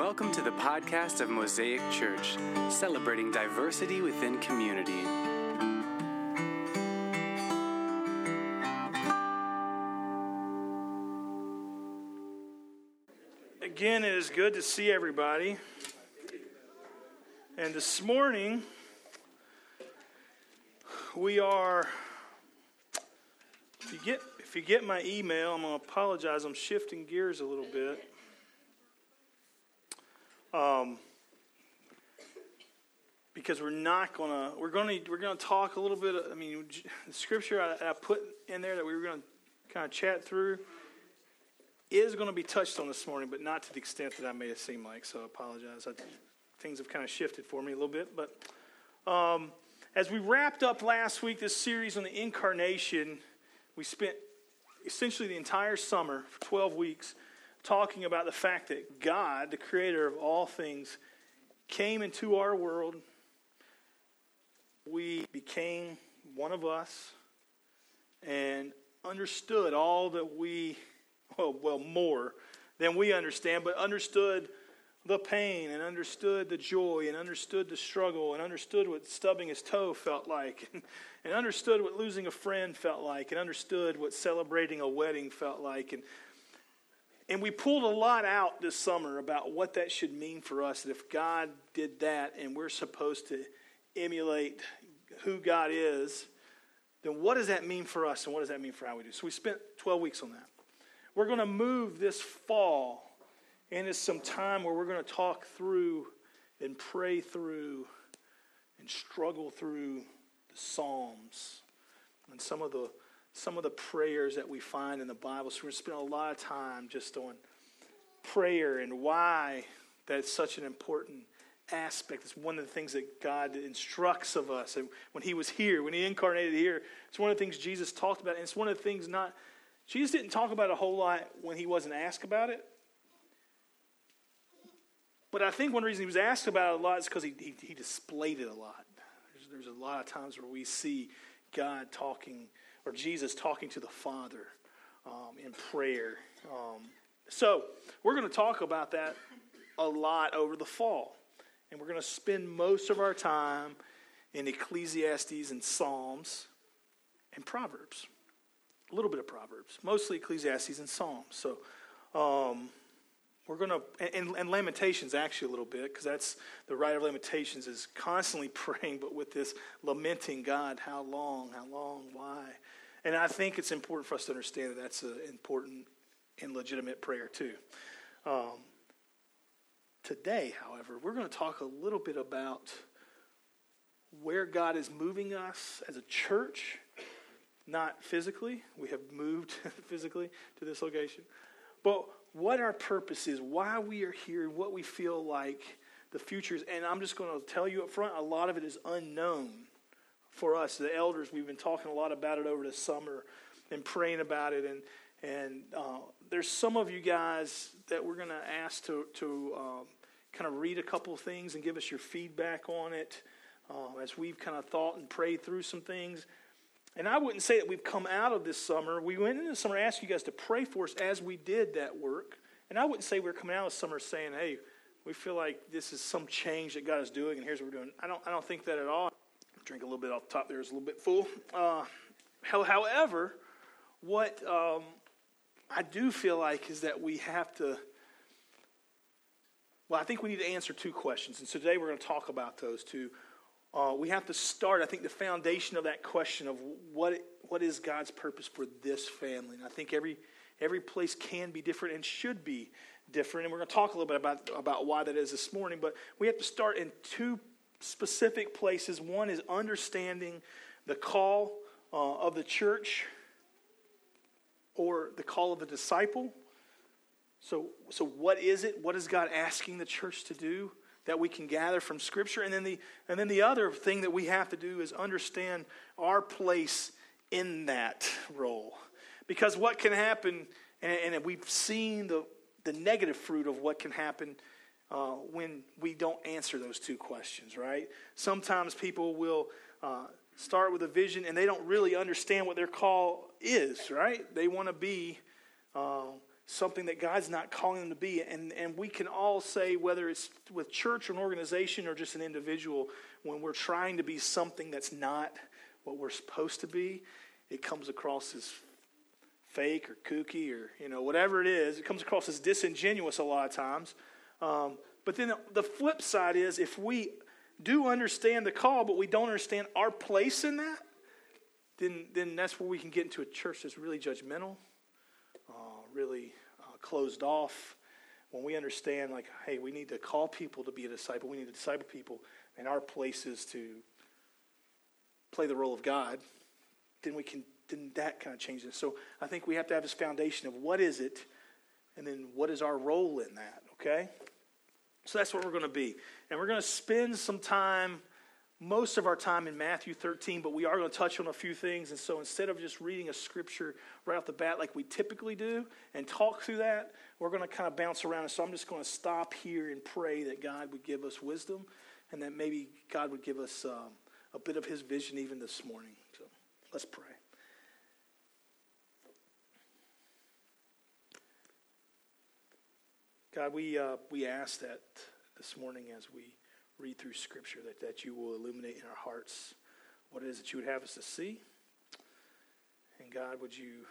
Welcome to the podcast of Mosaic Church, celebrating diversity within community. Again, it is good to see everybody. And this morning, we are, if you get my email, I'm going to apologize, I'm shifting gears a little bit. Because we're going to talk a little bit. The scripture I put in there that we were going to kind of chat through is going to be touched on this morning, but not to the extent that I made it seem like. So I apologize. Things have kind of shifted for me a little bit. But as we wrapped up last week this series on the incarnation, we spent essentially the entire summer for 12 weeks talking about the fact that God, the creator of all things, came into our world. We became one of us and understood all that more than we understand, but understood the pain and understood the joy and understood the struggle and understood what stubbing his toe felt like and understood what losing a friend felt like and understood what celebrating a wedding felt like. And we pulled a lot out this summer about what that should mean for us, that if God did that and we're supposed to emulate who God is, then what does that mean for us and what does that mean for how we do? So we spent 12 weeks on that. We're going to move this fall into some time where we're going to talk through and pray through and struggle through the Psalms and some of the prayers that we find in the Bible. So we're going to spend a lot of time just on prayer and why that's such an important aspect. It's one of the things that God instructs of us. And when he was here, when he incarnated here, it's one of the things Jesus talked about. And it's one of the things Jesus didn't talk about a whole lot when he wasn't asked about it. But I think one reason he was asked about it a lot is because he displayed it a lot. There's a lot of times where we see God talking, or Jesus talking to the Father in prayer. So we're going to talk about that a lot over the fall. And we're going to spend most of our time in Ecclesiastes and Psalms and Proverbs. A little bit of Proverbs. Mostly Ecclesiastes and Psalms. So we're going to, and Lamentations actually a little bit, because that's the writer of Lamentations is constantly praying, but with this lamenting, God, how long, why? And I think it's important for us to understand that that's an important and legitimate prayer too. Today, however, we're going to talk a little bit about where God is moving us as a church, not physically. We have moved physically to this location. But what our purpose is, why we are here, what we feel like the future is. And I'm just going to tell you up front, a lot of it is unknown for us. The elders, we've been talking a lot about it over the summer and praying about it. And there's some of you guys that we're going to ask to kind of read a couple of things and give us your feedback on it as we've kind of thought and prayed through some things. And I wouldn't say that we've come out of this summer. We went into the summer asking you guys to pray for us as we did that work. And I wouldn't say we're coming out of the summer saying, hey, we feel like this is some change that God is doing and here's what we're doing. I don't think that at all. Drink a little bit off the top there. It's a little bit full. However, what I do feel like is that we have to, I think we need to answer two questions. And so today we're going to talk about those two. We have to start, I think, the foundation of that question of what is God's purpose for this family. And I think every place can be different and should be different. And we're going to talk a little bit about why that is this morning. But we have to start in two specific places. One is understanding the call of the church or the call of the disciple. So what is it? What is God asking the church to do that we can gather from Scripture? And then the other thing that we have to do is understand our place in that role. Because what can happen, and we've seen the negative fruit of what can happen when we don't answer those two questions, right? Sometimes people will start with a vision and they don't really understand what their call is, right? They want to be something that God's not calling them to be. And we can all say, whether it's with church or an organization or just an individual, when we're trying to be something that's not what we're supposed to be, it comes across as fake or kooky or, whatever it is. It comes across as disingenuous a lot of times. But then the flip side is, if we do understand the call, but we don't understand our place in that, then that's where we can get into a church that's really judgmental, really closed off. When we understand, like, hey, we need to call people to be a disciple. We need to disciple people, and our place is to play the role of God. Then that kind of changes it. So I think we have to have this foundation of what is it, and then what is our role in that, okay? So that's what we're going to be. And we're going to spend some time, most of our time, in Matthew 13, but we are going to touch on a few things. And so instead of just reading a scripture right off the bat like we typically do and talk through that, we're going to kind of bounce around. And so I'm just going to stop here and pray that God would give us wisdom, and that maybe God would give us a bit of his vision even this morning. So let's pray. God, we ask that this morning as we read through Scripture that you will illuminate in our hearts what it is that you would have us to see. And God, would you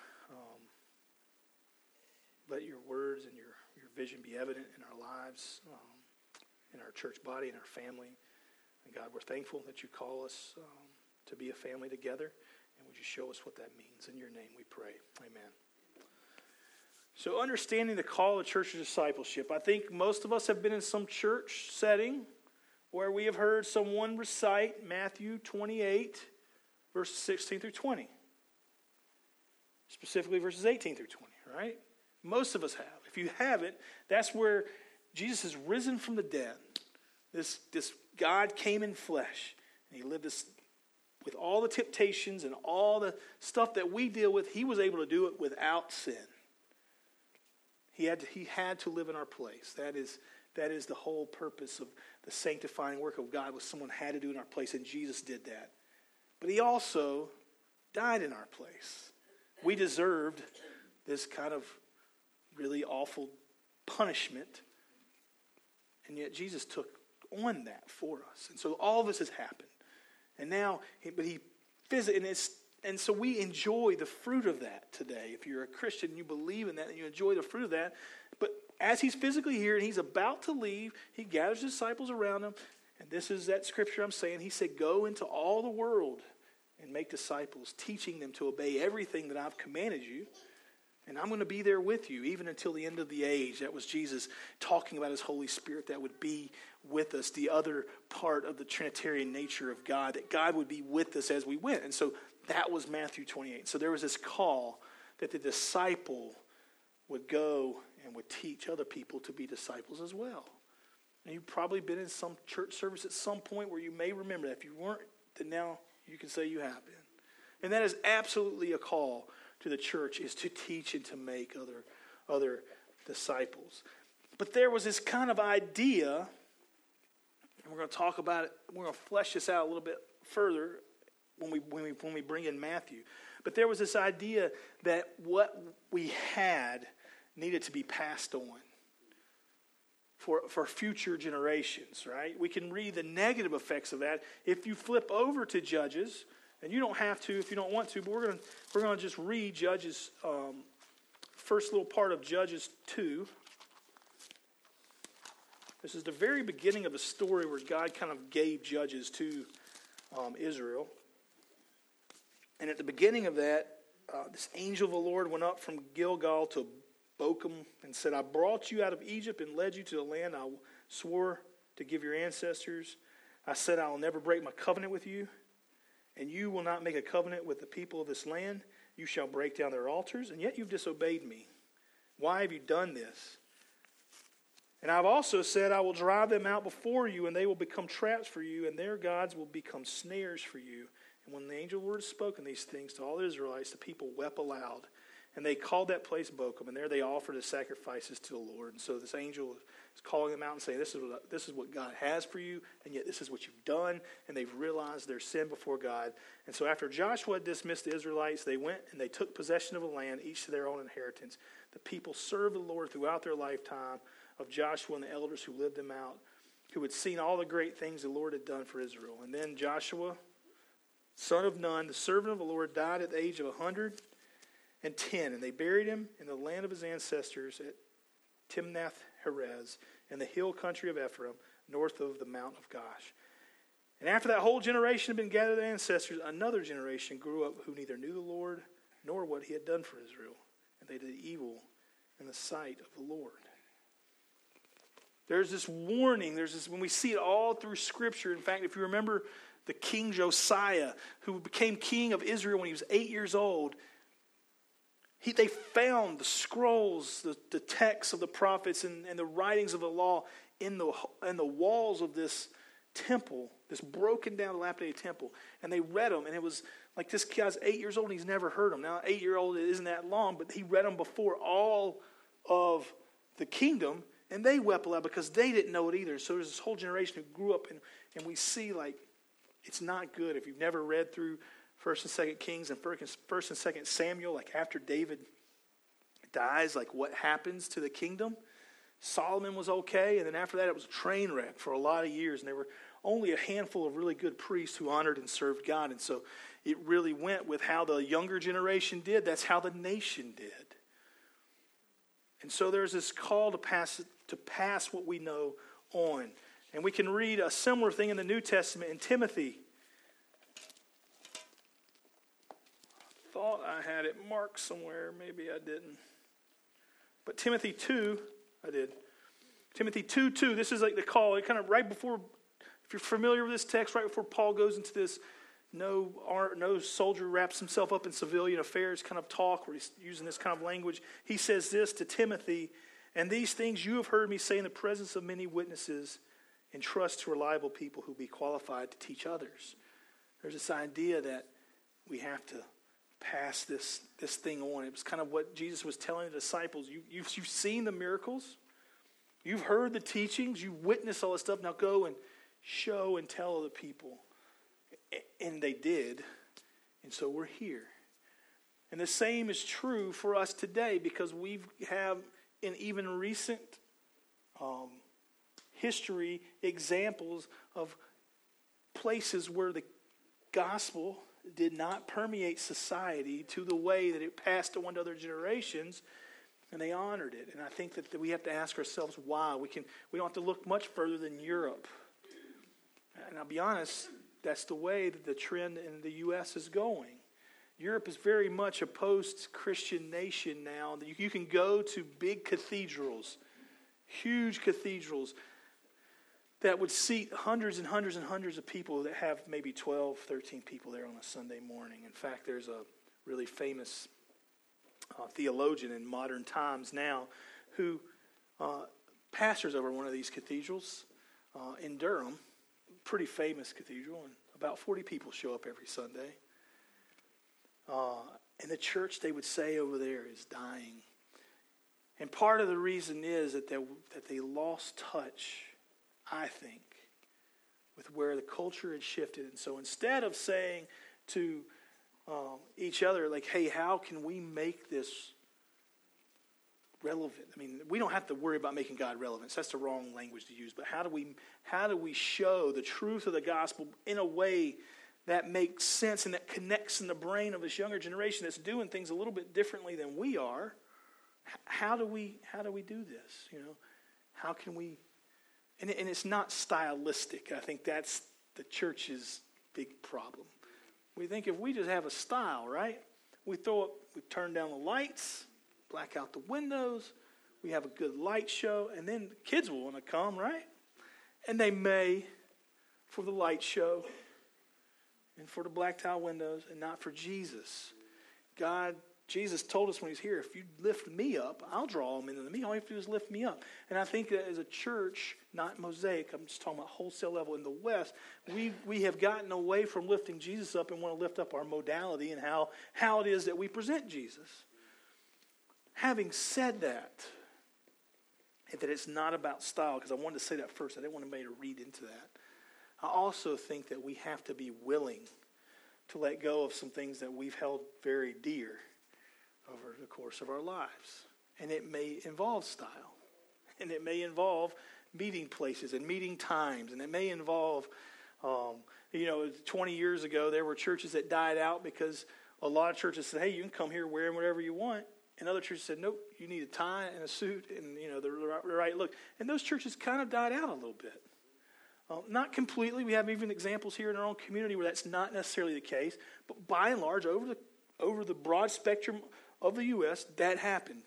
let your words and your vision be evident in our lives, in our church body, in our family. And God, we're thankful that you call us to be a family together. And would you show us what that means? In your name we pray. Amen. So understanding the call of church discipleship, I think most of us have been in some church setting where we have heard someone recite Matthew 28, verses 16 through 20. Specifically verses 18 through 20, right? Most of us have. If you haven't, that's where Jesus is risen from the dead. This God came in flesh, and he lived this with all the temptations and all the stuff that we deal with. He was able to do it without sin. He had to live in our place. That is the whole purpose of the sanctifying work of God, was someone had to do it in our place, and Jesus did that. But he also died in our place. We deserved this kind of really awful punishment, and yet Jesus took on that for us. And so all of this has happened. And now, and so we enjoy the fruit of that today. If you're a Christian, you believe in that, and you enjoy the fruit of that. But as he's physically here and he's about to leave, he gathers disciples around him. And this is that scripture I'm saying. He said, go into all the world and make disciples, teaching them to obey everything that I've commanded you. And I'm going to be there with you even until the end of the age. That was Jesus talking about his Holy Spirit that would be with us, the other part of the Trinitarian nature of God, that God would be with us as we went. And so that was Matthew 28. So there was this call that the disciple would go and would teach other people to be disciples as well. And you've probably been in some church service at some point where you may remember that. If you weren't, then now you can say you have been. And that is absolutely a call to the church, is to teach and to make other disciples. But there was this kind of idea, and we're going to talk about it, we're going to flesh this out a little bit further when we bring in Matthew. But there was this idea that what we had needed to be passed on for future generations, right? We can read the negative effects of that. If you flip over to Judges, and you don't have to if you don't want to, but we're going to just read Judges, first little part of Judges 2. This is the very beginning of a story where God kind of gave judges to Israel. And at the beginning of that, this angel of the Lord went up from Gilgal to Bochum and said, I brought you out of Egypt and led you to the land I swore to give your ancestors. I said, I will never break my covenant with you, and you will not make a covenant with the people of this land. You shall break down their altars, and yet you've disobeyed me. Why have you done this? And I've also said, I will drive them out before you, and they will become traps for you, and their gods will become snares for you. And when the angel of the Lord had spoken these things to all the Israelites, the people wept aloud. And they called that place Bochum, and there they offered the sacrifices to the Lord. And so this angel is calling them out and saying, this is what God has for you, and yet this is what you've done. And they've realized their sin before God. And so after Joshua dismissed the Israelites, they went and they took possession of a land, each to their own inheritance. The people served the Lord throughout their lifetime of Joshua and the elders who lived them out, who had seen all the great things the Lord had done for Israel. And then Joshua, son of Nun, the servant of the Lord, died at the age of 110, and they buried him in the land of his ancestors at Timnath-Heres in the hill country of Ephraim, north of the Mount of Gosh. And after that whole generation had been gathered, ancestors, another generation grew up who neither knew the Lord nor what he had done for Israel, and they did evil in the sight of the Lord. There's this warning. There's this, when we see it all through Scripture. In fact, if you remember the King Josiah, who became king of Israel when he was 8 years old, they found the scrolls, the texts of the prophets and the writings of the law in the walls of this temple, this broken down, dilapidated temple. And they read them, and it was like this guy's 8 years old and he's never heard them. Now, 8-year-old isn't that long, but he read them before all of the kingdom. And they wept aloud because they didn't know it either. So there's this whole generation who grew up, and we see, like, it's not good. If you've never read through 1st and 2nd Kings and 1st and 2nd Samuel, like after David dies, like what happens to the kingdom. Solomon was okay, and then after that it was a train wreck for a lot of years. And there were only a handful of really good priests who honored and served God. And so it really went with how the younger generation did. That's how the nation did. And so there's this call to pass what we know on. And we can read a similar thing in the New Testament in Timothy. I thought I had it marked somewhere. Maybe I didn't. But Timothy 2, I did. Timothy 2:2, this is like the call. It kind of right before, if you're familiar with this text, right before Paul goes into this no soldier wraps himself up in civilian affairs kind of talk where he's using this kind of language. He says this to Timothy, and these things you have heard me say in the presence of many witnesses, entrust to reliable people who be qualified to teach others. There's this idea that we have to pass this thing on. It was kind of what Jesus was telling the disciples. You've seen the miracles. You've heard the teachings. You witnessed all this stuff. Now go and show and tell other people. And they did. And so we're here. And the same is true for us today because we have in even recent history examples of places where the gospel did not permeate society to the way that it passed on to other generations, and they honored it. And I think that we have to ask ourselves why. We don't have to look much further than Europe. And I'll be honest, that's the way that the trend in the U.S. is going. Europe is very much a post-Christian nation now. You can go to big cathedrals, huge cathedrals, that would seat hundreds and hundreds and hundreds of people that have maybe 12, 13 people there on a Sunday morning. In fact, there's a really famous theologian in modern times now who pastors over one of these cathedrals in Durham, pretty famous cathedral, and about 40 people show up every Sunday. And the church, they would say over there, is dying. And part of the reason is that they lost touch, I think, with where the culture had shifted. And so instead of saying to each other, like, hey, how can we make this relevant? I mean, we don't have to worry about making God relevant. That's the wrong language to use. But how do we show the truth of the gospel in a way that makes sense and that connects in the brain of this younger generation that's doing things a little bit differently than we are? How do we do this? You know, how can we? And it's not stylistic. I think that's the church's big problem. We think if we just have a style, right? We turn down the lights, black out the windows, we have a good light show, and then kids will want to come, right? And they may for the light show and for the blacked out windows and not for Jesus. Jesus told us when he's here, if you lift me up, I'll draw them into me. All you have to do is lift me up. And I think that as a church, not Mosaic, I'm just talking about wholesale level in the West, we have gotten away from lifting Jesus up and want to lift up our modality and how it is that we present Jesus. having said that, and that it's not about style, because I wanted to say that first. I didn't want anybody to read into that. I also think that we have to be willing to let go of some things that we've held very dear over the course of our lives. And it may involve style. And it may involve meeting places and meeting times. And it may involve, 20 years ago, there were churches that died out because a lot of churches said, hey, you can come here wearing whatever you want. And other churches said, nope, you need a tie and a suit and, the right look. And those churches kind of died out a little bit. Not completely. We have even examples here in our own community where that's not necessarily the case. But by and large, over the broad spectrum of the U.S., that happened.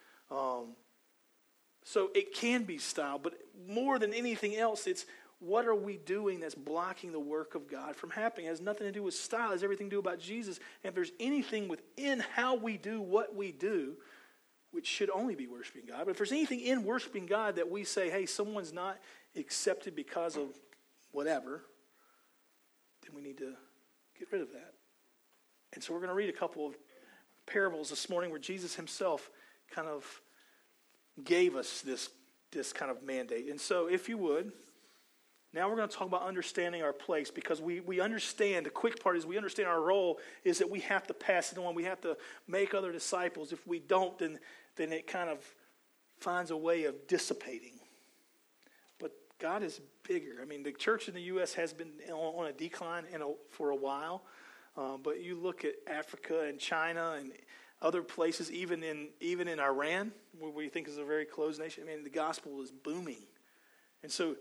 So it can be style. But more than anything else, it's what are we doing that's blocking the work of God from happening? It has nothing to do with style. It has everything to do about Jesus. And if there's anything within how we do what we do, which should only be worshiping God, but if there's anything in worshiping God that we say, hey, someone's not accepted because of whatever, then we need to get rid of that. And so we're going to read a couple of parables this morning where Jesus himself kind of gave us this kind of mandate. And so if you would, now we're going to talk about understanding our place, because we understand, the quick part is we understand our role is that we have to pass it on. We have to make other disciples. If we don't, then it kind of finds a way of dissipating. But God is bigger. I mean, the church in the U.S. has been on a decline for a while. But you look at Africa and China and other places, even in Iran, where we think is a very closed nation. I mean, the gospel is booming. And so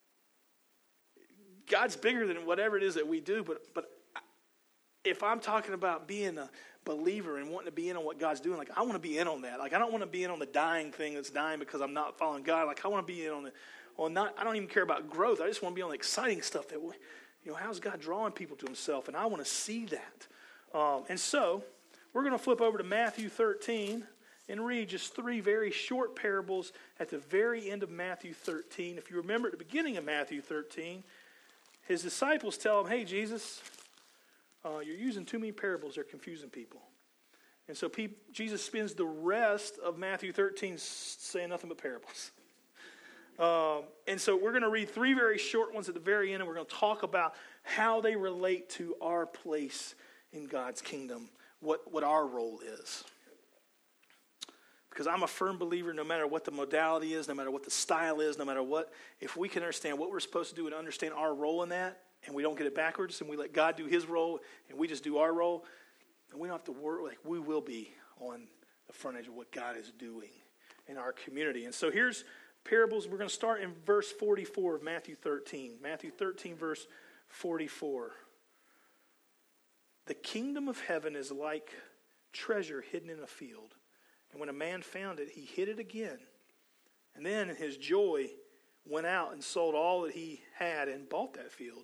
God's bigger than whatever it is that we do. But if I'm talking about being a believer and wanting to be in on what God's doing, like I want to be in on that. Like I don't want to be in on the dying thing that's dying because I'm not following God. Like I want to be in on I don't even care about growth. I just want to be on the exciting stuff that how's God drawing people to himself? And I want to see that. And so we're going to flip over to Matthew 13 and read just 3 very short parables at the very end of Matthew 13. If you remember at the beginning of Matthew 13, his disciples tell him, hey, Jesus, you're using too many parables. They're confusing people. And so Jesus spends the rest of Matthew 13 saying nothing but parables. And so we're going to read 3 very short ones at the very end, and we're going to talk about how they relate to our place in God's kingdom, what our role is. Because I'm a firm believer, no matter what the modality is, no matter what the style is, no matter what, if we can understand what we're supposed to do and understand our role in that, and we don't get it backwards, and we let God do his role, and we just do our role, then we don't have to worry. Like we will be on the front edge of what God is doing in our community. And so here's parables. We're going to start in verse 44 of Matthew 13. Matthew 13, verse 44. The kingdom of heaven is like treasure hidden in a field. And when a man found it, he hid it again. And then in his joy went out and sold all that he had and bought that field.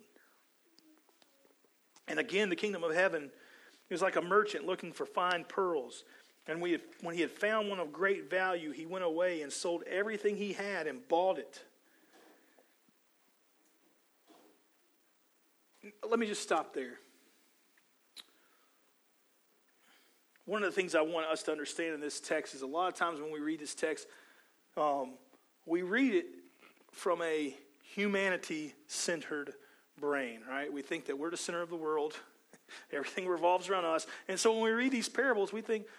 And again, the kingdom of heaven is like a merchant looking for fine pearls. And when he had found one of great value, he went away and sold everything he had and bought it. Let me just stop there. One of the things I want us to understand in this text is a lot of times when we read this text, we read it from a humanity-centered brain, right? We think that we're the center of the world. Everything revolves around us. And so when we read these parables, we think,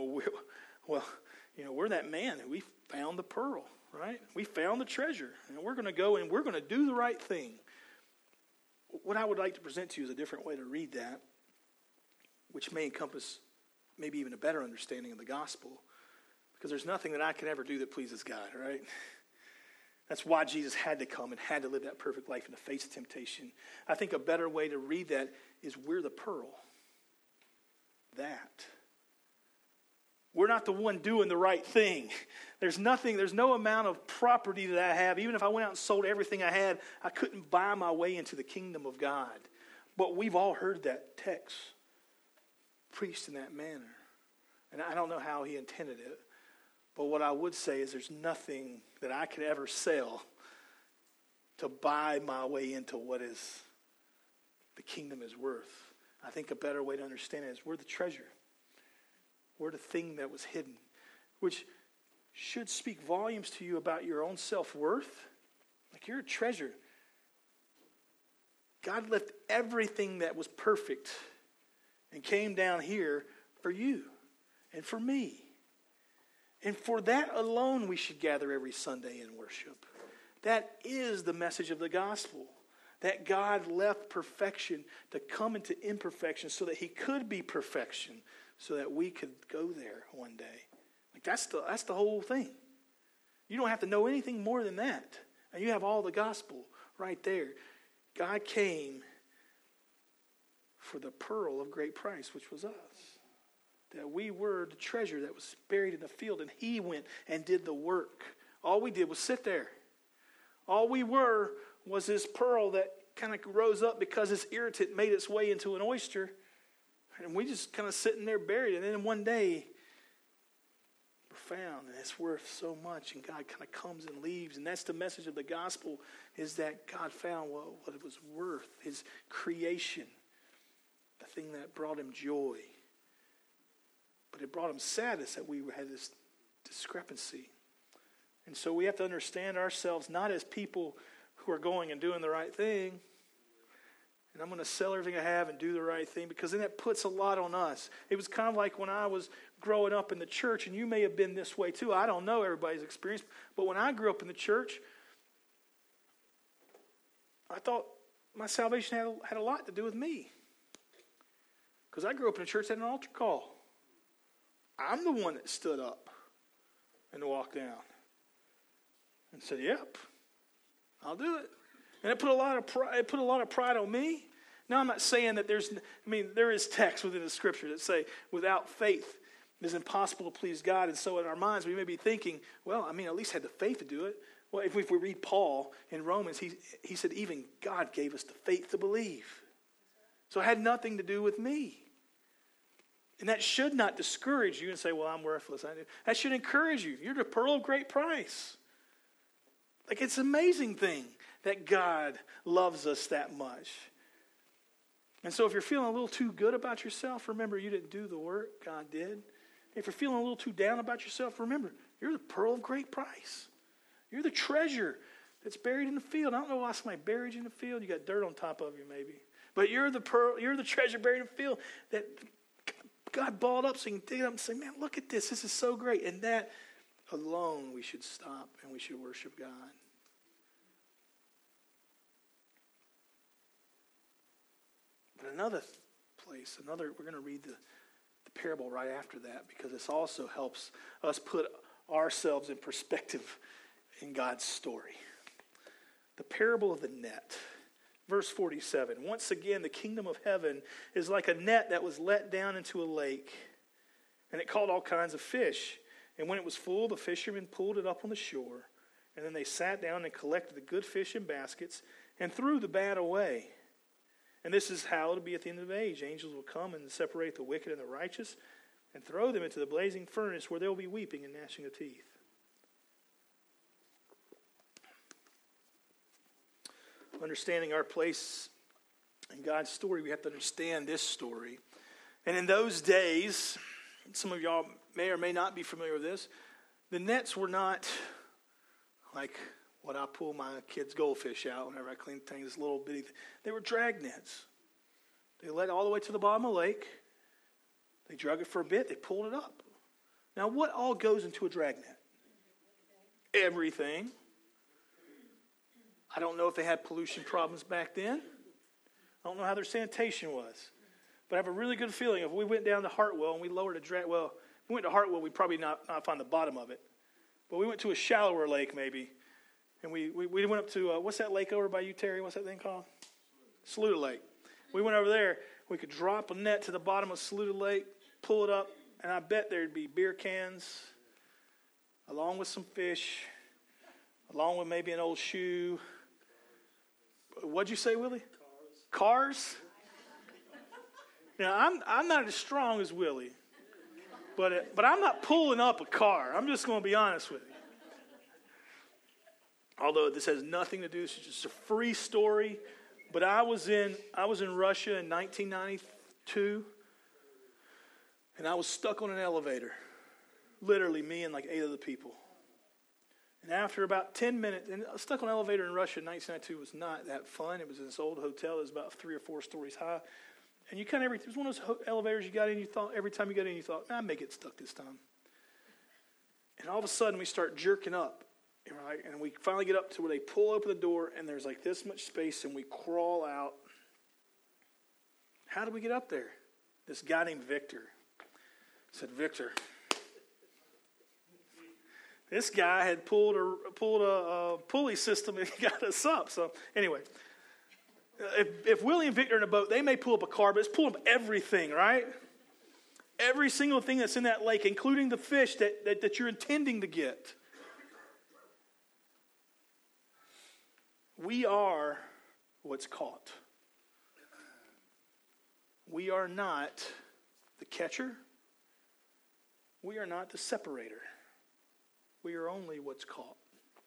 we're that man and we found the pearl, right? We found the treasure, and we're going to go and we're going to do the right thing. What I would like to present to you is a different way to read that, which may encompass maybe even a better understanding of the gospel, because there's nothing that I can ever do that pleases God, right? That's why Jesus had to come and had to live that perfect life in the face of temptation. I think a better way to read that is we're the pearl. That. We're not the one doing the right thing. There's no amount of property that I have. Even if I went out and sold everything I had, I couldn't buy my way into the kingdom of God. But we've all heard that text preached in that manner. And I don't know how he intended it. But what I would say is there's nothing that I could ever sell to buy my way into what is the kingdom is worth. I think a better way to understand it is we're the treasure. We're the thing that was hidden. which should speak volumes to you about your own self-worth. Like you're a treasure. God left everything that was perfect and came down here for you and for me. And for that alone, we should gather every Sunday and worship. That is the message of the gospel. That God left perfection to come into imperfection so that he could be perfection, so that we could go there one day. Like that's the whole thing. You don't have to know anything more than that. And you have all the gospel right there. God came for the pearl of great price, which was us. That we were the treasure that was buried in the field, and he went and did the work. All we did was sit there. All we were was this pearl that kind of rose up because this irritant made its way into an oyster, and we just kind of sitting there buried. And then one day, we're found, and it's worth so much, and God kind of comes and leaves. And that's the message of the gospel, is that God found what it was worth, his creation, the thing that brought him joy. But it brought him sadness that we had this discrepancy. And so we have to understand ourselves not as people who are going and doing the right thing, and I'm going to sell everything I have and do the right thing, because then that puts a lot on us. It was kind of like when I was growing up in the church, and you may have been this way too. I don't know everybody's experience, but when I grew up in the church, I thought my salvation had a lot to do with me. Because I grew up in a church that had an altar call. I'm the one that stood up and walked down and said, "Yep, I'll do it." And it put a lot of pride on me. Now, I'm not saying that there is text within the scripture that say without faith it is impossible to please God. And so in our minds we may be thinking, well, at least had the faith to do it. Well, if we read Paul in Romans, he said even God gave us the faith to believe. So it had nothing to do with me. And that should not discourage you and say, well, I'm worthless. That should encourage you. You're the pearl of great price. Like, it's an amazing thing that God loves us that much. And so if you're feeling a little too good about yourself, remember you didn't do the work, God did. If you're feeling a little too down about yourself, remember you're the pearl of great price. You're the treasure that's buried in the field. I don't know why somebody buried you in the field. You got dirt on top of you maybe. But you're the pearl, you're the treasure buried in the field that God balled up so you can dig it up and say, man, look at this. This is so great. And that alone we should stop and we should worship God. But another place, we're going to read the parable right after that, because this also helps us put ourselves in perspective in God's story. The parable of the net. Verse 47, once again, the kingdom of heaven is like a net that was let down into a lake, and it caught all kinds of fish. And when it was full, the fishermen pulled it up on the shore, and then they sat down and collected the good fish in baskets and threw the bad away. And this is how it'll be at the end of the age. Angels will come and separate the wicked and the righteous and throw them into the blazing furnace, where there will be weeping and gnashing of teeth. Understanding our place in God's story, we have to understand this story. And in those days, some of y'all may or may not be familiar with this, the nets were not like what I pull my kids' goldfish out whenever I clean the tank, this little bitty thing. They were drag nets. They led all the way to the bottom of the lake. They drug it for a bit. They pulled it up. Now, what all goes into a drag net? Everything. I don't know if they had pollution problems back then. I don't know how their sanitation was. But I have a really good feeling if we went down to Hartwell and we lowered a drag, well, if we went to Hartwell, we'd probably not find the bottom of it. But we went to a shallower lake maybe. And we went up to, what's that lake over by you, Terry? What's that thing called? Saluda Lake. We went over there. We could drop a net to the bottom of Saluda Lake, pull it up, and I bet there'd be beer cans, along with some fish, along with maybe an old shoe. What'd you say, Willie? Cars? Now, I'm not as strong as Willie, but I'm not pulling up a car. I'm just going to be honest with you. Although this has nothing to do, it's just a free story. But I was in Russia in 1992, and I was stuck on an elevator. literally me and like 8 other people. And after about 10 minutes, and stuck on an elevator in Russia in 1992 was not that fun. It was in this old hotel that was about 3 or 4 stories high. And you kind of, it was one of those elevators you got in, you thought, every time you got in, you thought, I may get stuck this time. And all of a sudden, we start jerking up, right? And we finally get up to where they pull open the door, and there's like this much space, and we crawl out. How did we get up there? This guy named Victor said, Victor, this guy had pulled a pulley system and got us up. So anyway, if Willie and Victor are in a boat, they may pull up a car, but it's pulling up everything, right? Every single thing that's in that lake, including the fish that you're intending to get. We are what's caught. We are not the catcher. We are not the separator. We are only what's caught.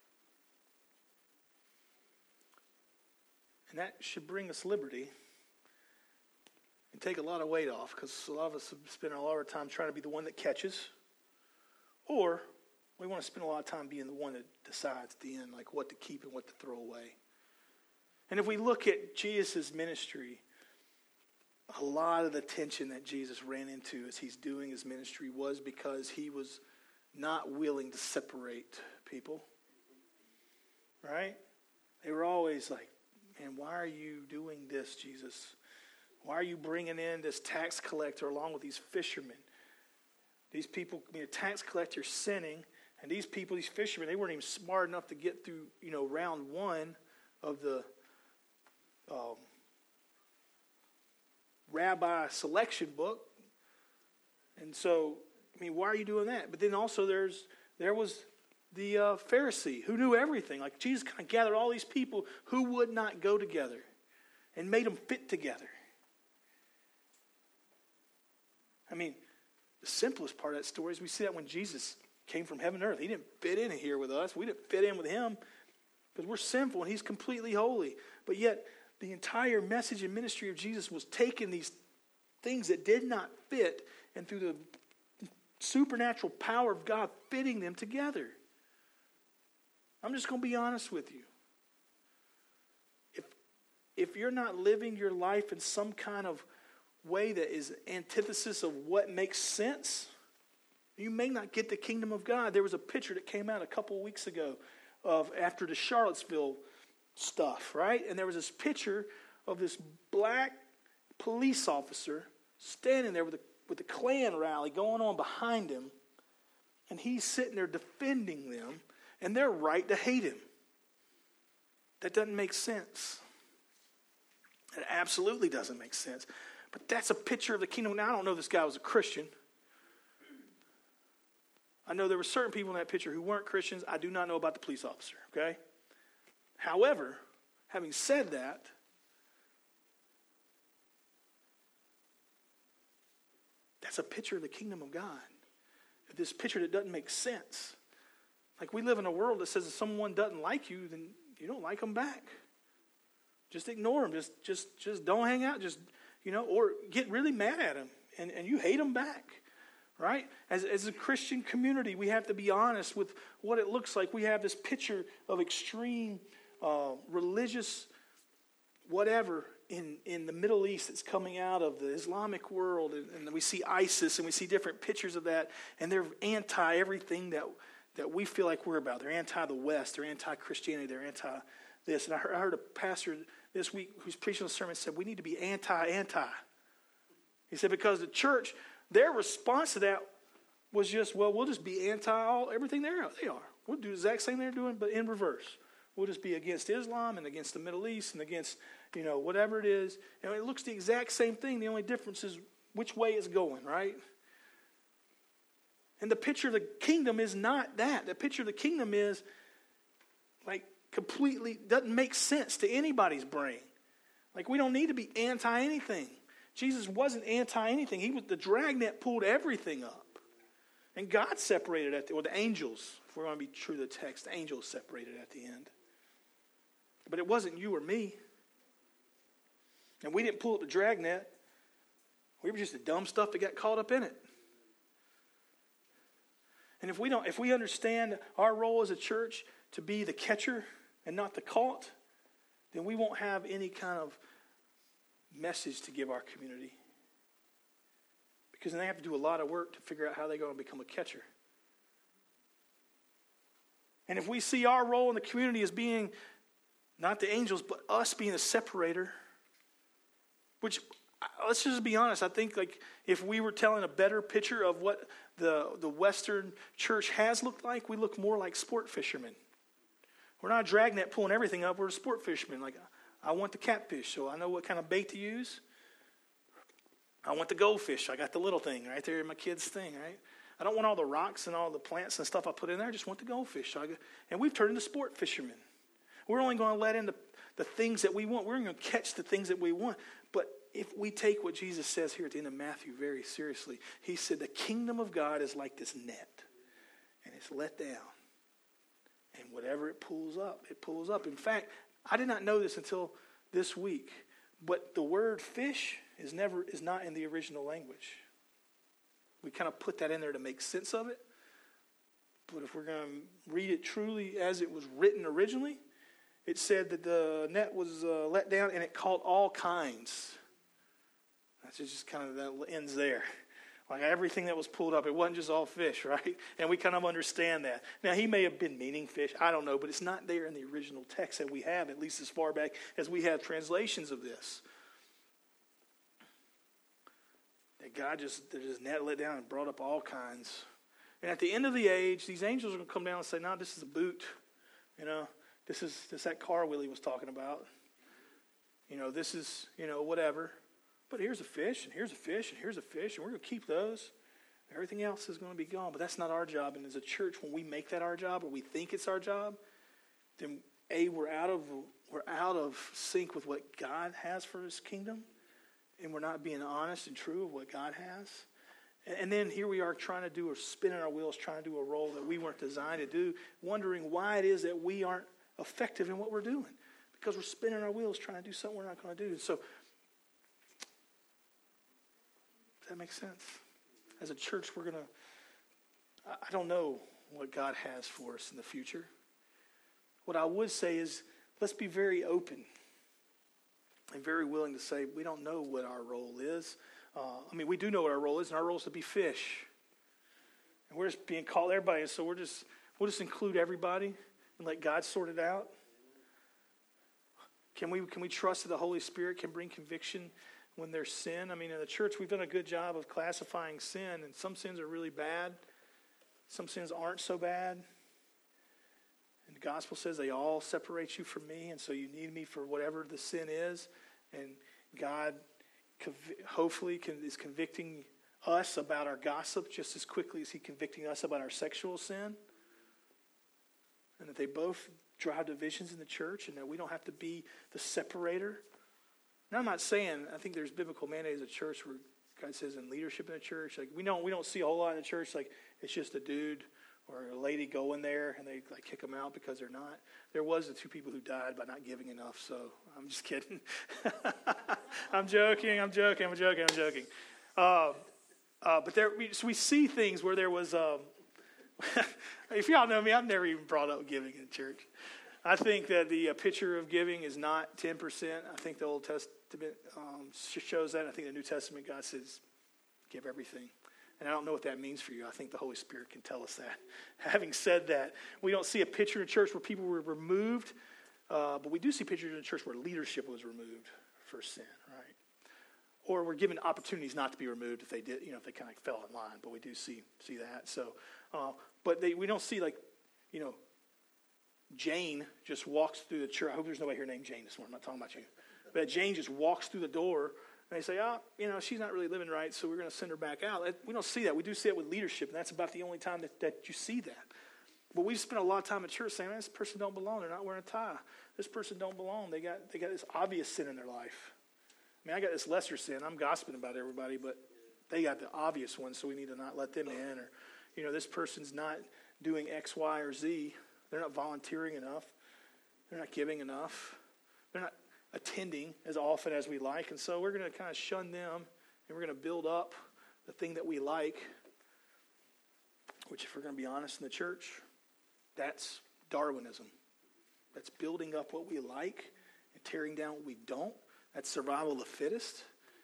And that should bring us liberty and take a lot of weight off, because a lot of us have spent a lot of our time trying to be the one that catches, or we want to spend a lot of time being the one that decides at the end, like what to keep and what to throw away. And if we look at Jesus' ministry, a lot of the tension that Jesus ran into as he's doing his ministry was because he was not willing to separate people, right? They were always like, man, why are you doing this, Jesus? Why are you bringing in this tax collector along with these fishermen? These people, a tax collector sinning, and these people, these fishermen, they weren't even smart enough to get through, round 1 of the rabbi selection book. And so, why are you doing that? But then also there was the Pharisee who knew everything. Like Jesus kind of gathered all these people who would not go together and made them fit together. The simplest part of that story is we see that when Jesus came from heaven and earth. He didn't fit in here with us. We didn't fit in with him because we're sinful and he's completely holy. But yet, the entire message and ministry of Jesus was taking these things that did not fit and through the supernatural power of God fitting them together. I'm just going to be honest with you. If you're not living your life in some kind of way that is antithesis of what makes sense, you may not get the kingdom of God. There was a picture that came out a couple of weeks ago of after the Charlottesville stuff, right? And there was this picture of this black police officer standing there with the Klan rally going on behind him, and he's sitting there defending them, and they're right to hate him. That doesn't make sense. It absolutely doesn't make sense. But that's a picture of the kingdom. Now, I don't know if this guy was a Christian. I know there were certain people in that picture who weren't Christians. I do not know about the police officer, okay? However, having said that, that's a picture of the kingdom of God. This picture that doesn't make sense. Like, we live in a world that says if someone doesn't like you, then you don't like them back. Just ignore them. Just don't hang out. Or get really mad at them, and you hate them back, right? As a Christian community, we have to be honest with what it looks like. We have this picture of extreme religious whatever in the Middle East that's coming out of the Islamic world, and we see ISIS, and we see different pictures of that, and they're anti everything that we feel like we're about. They're anti the West. They're anti-Christianity. They're anti this. And I heard a pastor this week who's preaching a sermon said, we need to be anti. He said, because the church, their response to that was just, well, we'll just be anti everything they are. We'll do the exact same they're doing, but in reverse. We'll just be against Islam and against the Middle East and against, whatever it is. And it looks the exact same thing. The only difference is which way it's going, right? And the picture of the kingdom is not that. The picture of the kingdom is like completely doesn't make sense to anybody's brain. Like, we don't need to be anti anything. Jesus wasn't anti anything. The dragnet pulled everything up. And God separated the angels, if we're going to be true to the text, the angels separated at the end. But it wasn't you or me. And we didn't pull up the dragnet. We were just the dumb stuff that got caught up in it. And if we understand our role as a church to be the catcher and not the caught, then we won't have any kind of message to give our community. Because then they have to do a lot of work to figure out how they're going to become a catcher. And if we see our role in the community as being not the angels, but us being the separator, which, let's just be honest, I think like if we were telling a better picture of what the Western church has looked like, we look more like sport fishermen. We're not a dragnet pulling everything up. We're a sport fisherman. Like, I want the catfish, so I know what kind of bait to use. I want the goldfish. I got the little thing right there in my kid's thing, right? I don't want all the rocks and all the plants and stuff I put in there. I just want the goldfish. And we've turned into sport fishermen. We're only going to let in the things that we want. We're going to catch the things that we want. But if we take what Jesus says here at the end of Matthew very seriously, he said the kingdom of God is like this net. And it's let down. And whatever it pulls up, it pulls up. In fact, I did not know this until this week. But the word fish is not in the original language. We kind of put that in there to make sense of it. But if we're going to read it truly as it was written originally, it said that the net was let down and it caught all kinds. That's just kind of, that ends there. Like everything that was pulled up, it wasn't just all fish, right? And we kind of understand that. Now, he may have been meaning fish. I don't know, but it's not there in the original text that we have, at least as far back as we have translations of this. That God just net let down and brought up all kinds. And at the end of the age, these angels are going to come down and say, no, this is a boot. This is that car Willie was talking about. This is, whatever. But here's a fish, and here's a fish, and here's a fish, and we're going to keep those. Everything else is going to be gone. But that's not our job. And as a church, when we make that our job, or we think it's our job, then we're out of sync with what God has for his kingdom. And we're not being honest and true of what God has. And then here we are trying to do, or spinning our wheels, trying to do a role that we weren't designed to do, wondering why it is that we aren't effective in what we're doing. Because we're spinning our wheels trying to do something we're not going to do. So, does that make sense? As a church, I don't know what God has for us in the future. What I would say is, let's be very open and very willing to say we don't know what our role is. We do know what our role is, and our role is to be fish. And we're just being called everybody, so we'll just include everybody and let God sort it out. Can we trust that the Holy Spirit can bring conviction when there's sin? In the church, we've done a good job of classifying sin, and some sins are really bad. Some sins aren't so bad. And the gospel says they all separate you from me, and so you need me for whatever the sin is. And God hopefully is convicting us about our gossip just as quickly as he's convicting us about our sexual sin. And that they both drive divisions in the church, and that we don't have to be the separator. Now, I'm not saying, I think there's biblical mandate as a church where God says in leadership in the church, like we don't see a whole lot in the church, like it's just a dude or a lady go in there and they like kick them out because they're not. There was the two people who died by not giving enough, so I'm just kidding. I'm joking. But we see things where there was, if y'all know me, I've never even brought up giving in church. I think that the picture of giving is not 10%. I think the Old Testament shows that. I think the New Testament, God says, give everything. And I don't know what that means for you. I think the Holy Spirit can tell us that. Having said that, we don't see a picture in church where people were removed, but we do see pictures in church where leadership was removed for sin, right? Or we're given opportunities not to be removed if they did, if they kind of fell in line. But we do see that. So, but we don't see Jane just walks through the church. I hope there's nobody here named Jane this morning. I'm not talking about you. But Jane just walks through the door, and they say, she's not really living right, so we're going to send her back out. We don't see that. We do see it with leadership, and that's about the only time that you see that. But we spend a lot of time at church saying, this person don't belong. They're not wearing a tie. This person don't belong. They got this obvious sin in their life. I got this lesser sin. I'm gossiping about everybody, but they got the obvious one, so we need to not let them in. Or, this person's not doing X, Y, or Z. They're not volunteering enough. They're not giving enough. They're not attending as often as we like. And so we're going to kind of shun them, and we're going to build up the thing that we like. which if we're going to be honest in the church, that's Darwinism. That's building up what we like and tearing down what we don't. That's survival of the fittest.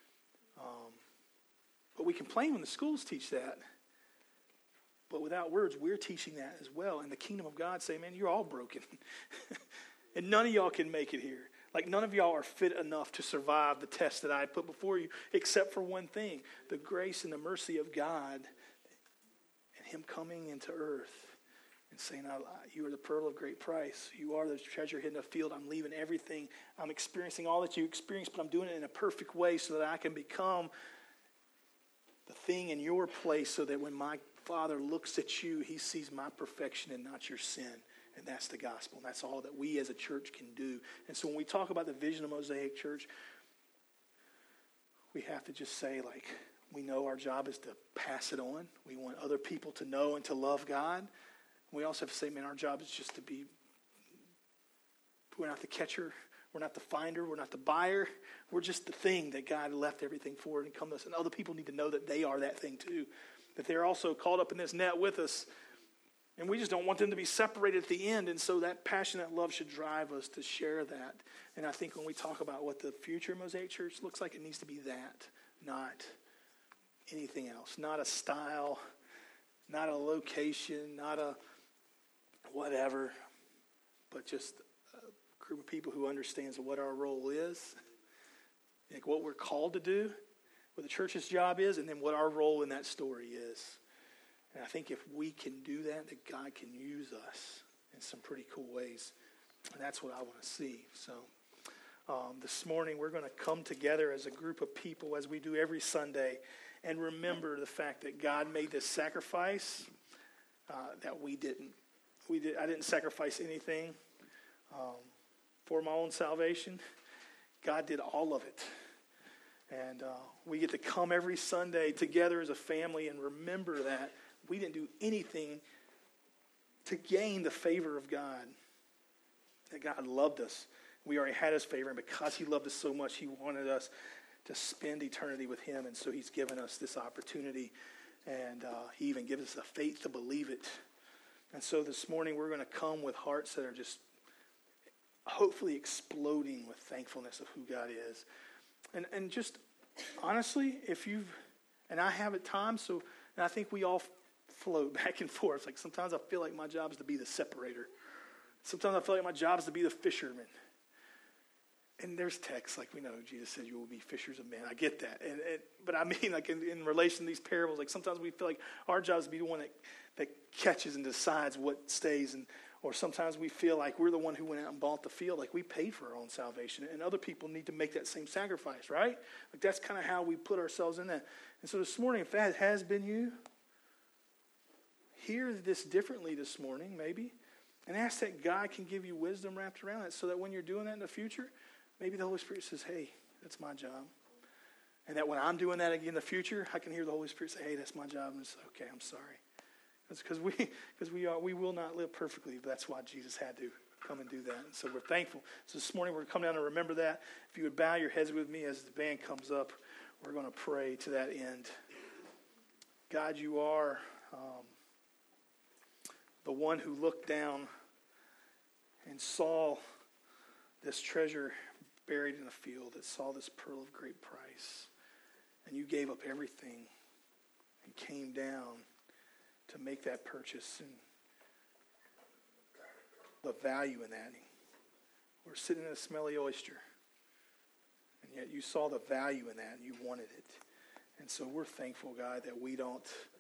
But we complain when the schools teach that. But without words, we're teaching that as well. And the kingdom of God say, man, you're all broken. And none of y'all can make it here. Like none of y'all are fit enough to survive the test that I put before you, except for one thing, the grace and the mercy of God and him coming into earth and saying, you are the pearl of great price. You are the treasure hidden in a field. I'm leaving everything. I'm experiencing all that you experienced, but I'm doing it in a perfect way so that I can become the thing in your place so that when my Father looks at you, he sees my perfection and not your sin. And that's the gospel. And that's all that we as a church can do. And so when we talk about the vision of Mosaic Church, we have to just say, like, we know our job is to pass it on. We want other people to know and to love God. We also have to say, man, our job is just to be, we're not the catcher, we're not the finder, we're not the buyer. We're just the thing that God left everything for and come to us. And other people need to know that they are that thing too. That they're also caught up in this net with us. And we just don't want them to be separated at the end. And so that passion, that love should drive us to share that. And I think when we talk about what the future Mosaic Church looks like, it needs to be that, not anything else. Not a style, not a location, not a whatever, but just a group of people who understands what our role is, like what we're called to do, what the church's job is, and then what our role in that story is. And I think if we can do that, that God can use us in some pretty cool ways. And that's what I want to see. So this morning we're going to come together as a group of people, as we do every Sunday, and remember the fact that God made this sacrifice that we didn't. I didn't sacrifice anything for my own salvation. God did all of it. And we get to come every Sunday together as a family and remember that we didn't do anything to gain the favor of God. That God loved us. We already had his favor, and because he loved us so much, he wanted us to spend eternity with him. And so he's given us this opportunity, and he even gives us the faith to believe it. And so this morning we're going to come with hearts that are just hopefully exploding with thankfulness of who God is. And just honestly, if you've, and I have at times, so, and I think we all float back and forth. Like sometimes I feel like my job is to be the separator. Sometimes I feel like my job is to be the fisherman. And there's texts like we know Jesus said you will be fishers of men. I get that. But I mean like in relation to these parables, like sometimes we feel like our job is to be the one that catches and decides what stays, or sometimes we feel like we're the one who went out and bought the field, like we paid for our own salvation, and other people need to make that same sacrifice, right? Like that's kind of how we put ourselves in that. And so this morning, if that has been you, hear this differently this morning, maybe, and ask that God can give you wisdom wrapped around it so that when you're doing that in the future, maybe the Holy Spirit says, hey, that's my job. And that when I'm doing that again in the future, I can hear the Holy Spirit say, hey, that's my job. And it's okay, I'm sorry. That's because we will not live perfectly, but that's why Jesus had to come and do that. And so we're thankful. So this morning we're going to come down and remember that. If you would bow your heads with me as the band comes up, we're going to pray to that end. God, you are the one who looked down and saw this treasure buried in a field, that saw this pearl of great price. And you gave up everything and came down to make that purchase, and the value in that. We're sitting in a smelly oyster, and yet you saw the value in that, and you wanted it. And so we're thankful, God, that we don't,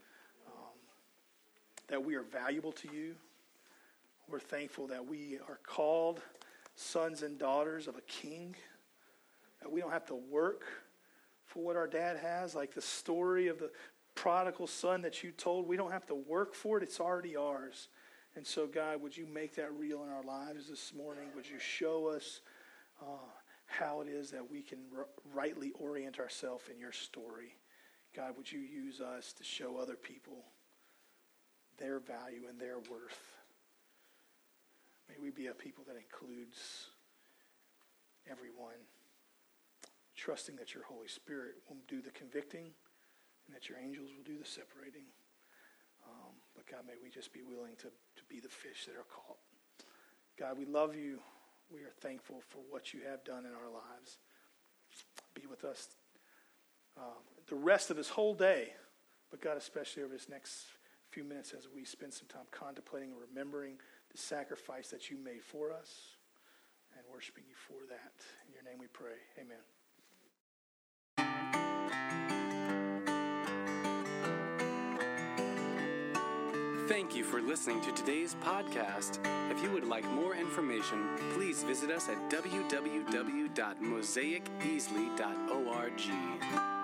that we are valuable to you. We're thankful that we are called sons and daughters of a king, that we don't have to work for what our dad has, like the story of the prodigal son that you told. We don't have to work for it. It's already ours. And so, God, would you make that real in our lives this morning? Would you show us how it is that we can rightly orient ourselves in your story? God, would you use us to show other people their value and their worth? May we be a people that includes everyone, trusting that your Holy Spirit will do the convicting and that your angels will do the separating. But God, may we just be willing to be the fish that are caught. God, we love you. We are thankful for what you have done in our lives. Be with us the rest of this whole day, but God, especially over this next few minutes as we spend some time contemplating and remembering the sacrifice that you made for us and worshiping you for that. In your name we pray. Amen. Thank you for listening to today's podcast. If you would like more information, please visit us at www.mosaiceasley.org.